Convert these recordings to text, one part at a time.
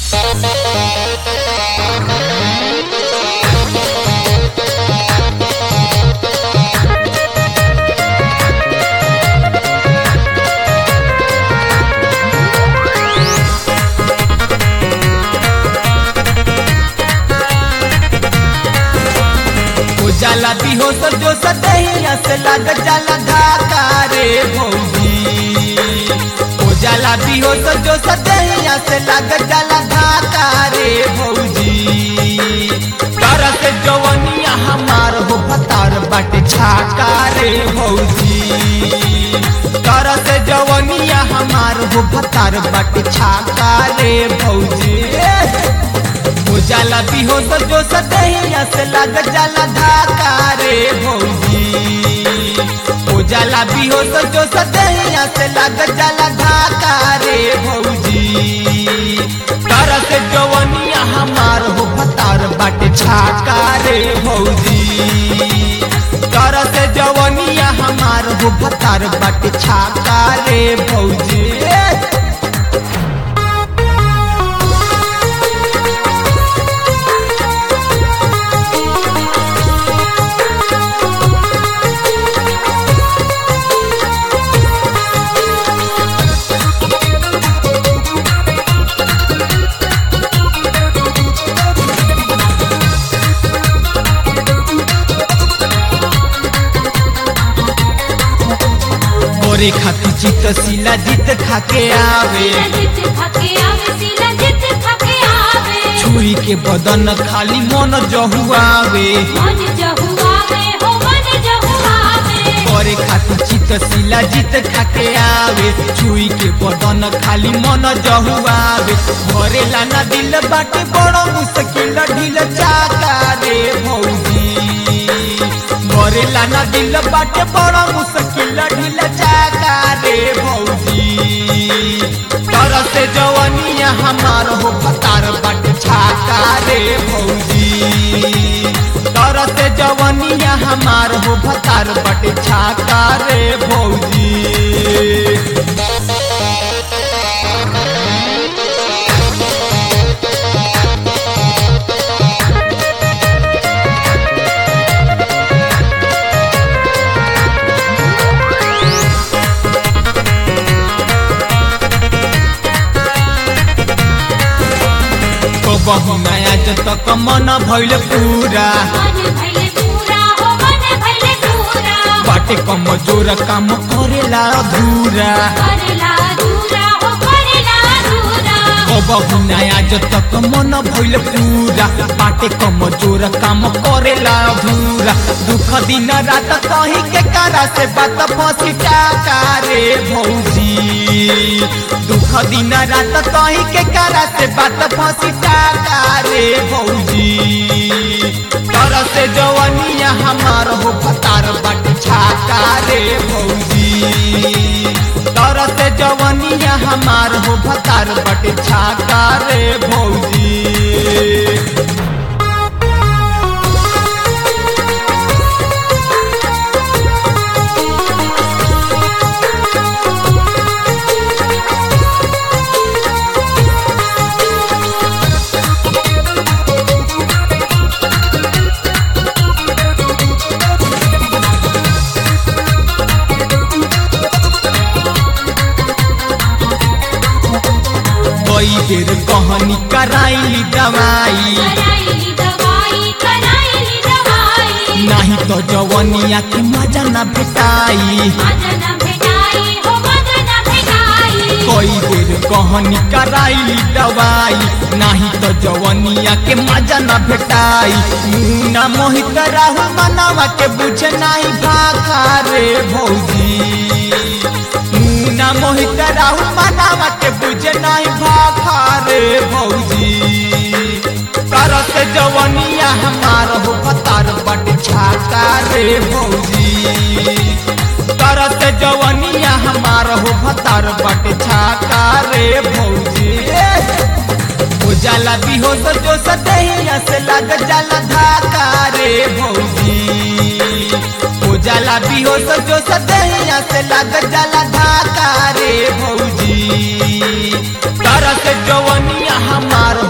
जाला बिहोश जो सदहिया से लग जाला धाका रे भौजी। ओ जाला बिहोश जो सदहिया से लग जाला धाका रे भौजी। तरस जवनिया हमार हो भतार बाटे छाका रे भौजी। तरस जवनिया हमार हो भतार बाटे छाका रे भौजी। ओ जाला बिहोश जो सदहिया से लग जाला धाका रे भौजी। ओ जाला बिहोश जो सदहिया से लग जाला धाका रे भौजी। तरस जवनिया हमार हो भतार बाटे छाका रे भौजी। तरस जवनिया हमार हो भतार बाटे छाका रे भौजी। गोरे खाती चित सिला जित खाके आवे। छुरी के बदन खाली मन जहुआवे। गोरे खाती चित सिला जित खाके आवे। छुरी के बदन खाली मन जहुआवे। घरे लाना दिल बाटे बड़ा मुश्किल ढील चाका रे भौजी। घरे लाना दिल बाटे बड़ा मुश्किल ढील चाका रे भौजी। तरस जवनिया हमार हो भतार बाटे छाका रे भौजी। तरस जवनिया हमार हो भतार बाटे छाका रे भौजी। बहु नया जब तक मन भइल पूरा। बाटे कमजोर काम करेला अधूरा। बहु नया जब तक मन भइल पूरा। बाटे कमजोर काम करेला अधूरा। दुख दिन रात कहीं के कारा से बात फंसी टाका रे भौजी। दुख दिन रात कहीं के कारा से बात फंसी टाका रे भौजी। तरस जवनिया हमार हो भतार बाटे छाका रे भौजी। तरस जवनिया हमार हो भतार बाटे छाका रे भौजी। कई बेर कहानी कराइली दवाई। नहीं तो जवनिया के मजा न भेटाई। कई बेर कहानी कराइली दवाई। नहीं तो जवनिया के मजा न भेटाई। मुन्ना मोहित राहुल मनावा के बुझे नहीं भाखा रे भौजी। मुन्ना मोहित राहुल मनावा के बुझे नहीं भाखा रे भौजी। तरस जवनिया हमार हो भतार बाटे छाका रे भौजी। तरस जवनिया हमार हो भतार बाटे छाका रे भौजी। ओ जाला बिहोश जो सदहिया से लग जाला धाका रे भौजी। ओ जाला बिहोश जो सदहिया से लग जाला धाका रे भौजी। तरस जवनिया हमार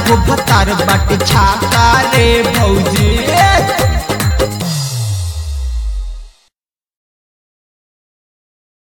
हो भतार बाटे छाका रे भौजी।